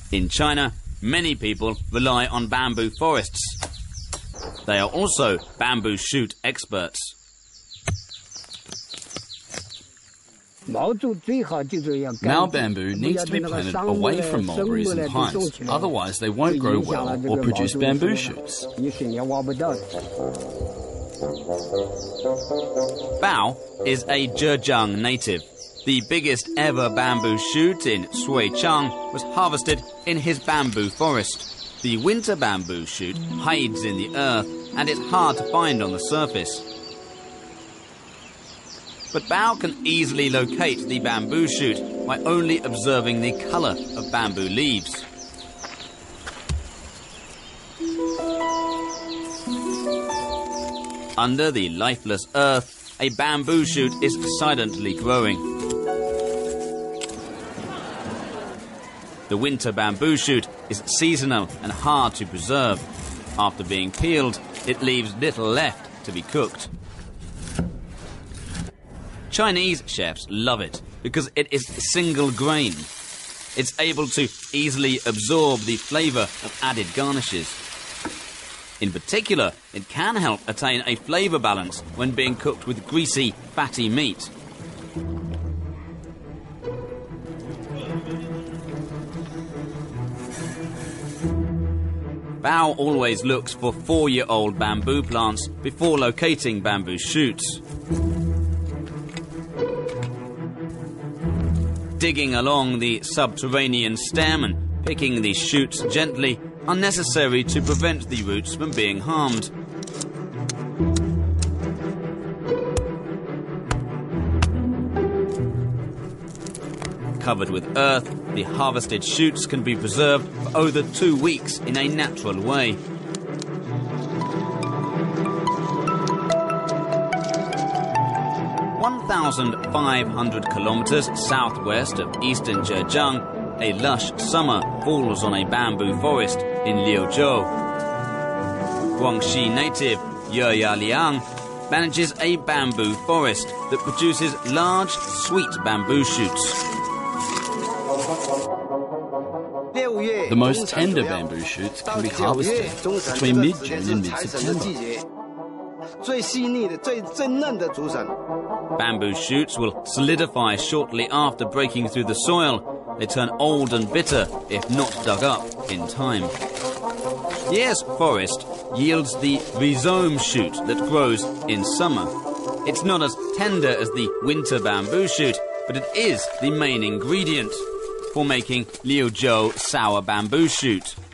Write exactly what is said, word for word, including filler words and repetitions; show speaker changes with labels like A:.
A: In China, many people rely on bamboo forests. They are also bamboo shoot experts.
B: Mao bamboo needs to be planted away from mulberries and pines, otherwise they won't grow well or produce bamboo shoots.
A: Bao is a Zhejiang native. The biggest ever bamboo shoot in Suichang was harvested in his bamboo forest. The winter bamboo shoot hides in the earth and it's hard to find on the surface. But Bao can easily locate the bamboo shoot by only observing the colour of bamboo leaves. Under the lifeless earth, a bamboo shoot is silently growing. The winter bamboo shoot is seasonal and hard to preserve. After being peeled, it leaves little left to be cooked. Chinese chefs love it because it is single grain. It's able to easily absorb the flavour of added garnishes. In particular, it can help attain a flavour balance when being cooked with greasy, fatty meat. Bao always looks for four-year-old bamboo plants before locating bamboo shoots. Digging along the subterranean stem and picking the shoots gently are necessary to prevent the roots from being harmed. Covered with earth, the harvested shoots can be preserved for over two weeks in a natural way. one thousand five hundred kilometers southwest of eastern Zhejiang, a lush summer falls on a bamboo forest in Liuzhou. Guangxi native Ye Ya Liang manages a bamboo forest that produces large, sweet bamboo shoots.
B: The most tender bamboo shoots can be harvested between mid-June and mid-September.
A: Bamboo shoots will solidify shortly after breaking through the soil. They turn old and bitter if not dug up in time. Ye's forest yields the rhizome shoot that grows in summer. It's not as tender as the winter bamboo shoot, but it is the main ingredient for making Liuzhou sour bamboo shoot.